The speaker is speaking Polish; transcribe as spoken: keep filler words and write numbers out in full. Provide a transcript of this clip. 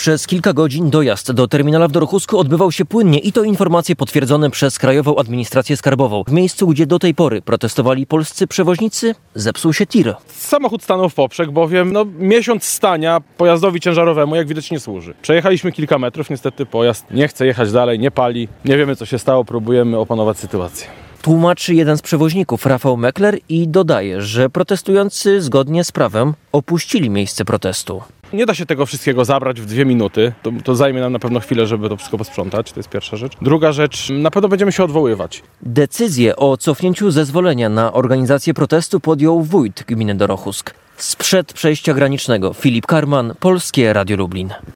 Przez kilka godzin dojazd do terminala w Dorochusku odbywał się płynnie i to informacje potwierdzone przez Krajową Administrację Skarbową. W miejscu, gdzie do tej pory protestowali polscy przewoźnicy, zepsuł się tir. Samochód stanął w poprzek, bowiem no, miesiąc stania pojazdowi ciężarowemu jak widać nie służy. Przejechaliśmy kilka metrów, niestety pojazd nie chce jechać dalej, nie pali. Nie wiemy, co się stało, próbujemy opanować sytuację. Tłumaczy jeden z przewoźników, Rafał Mekler, i dodaje, że protestujący zgodnie z prawem opuścili miejsce protestu. Nie da się tego wszystkiego zabrać w dwie minuty. To, to zajmie nam na pewno chwilę, żeby to wszystko posprzątać. To jest pierwsza rzecz. Druga rzecz, na pewno będziemy się odwoływać. Decyzję o cofnięciu zezwolenia na organizację protestu podjął wójt gminy Dorochusk. Sprzed przejścia granicznego Filip Karman, Polskie Radio Lublin.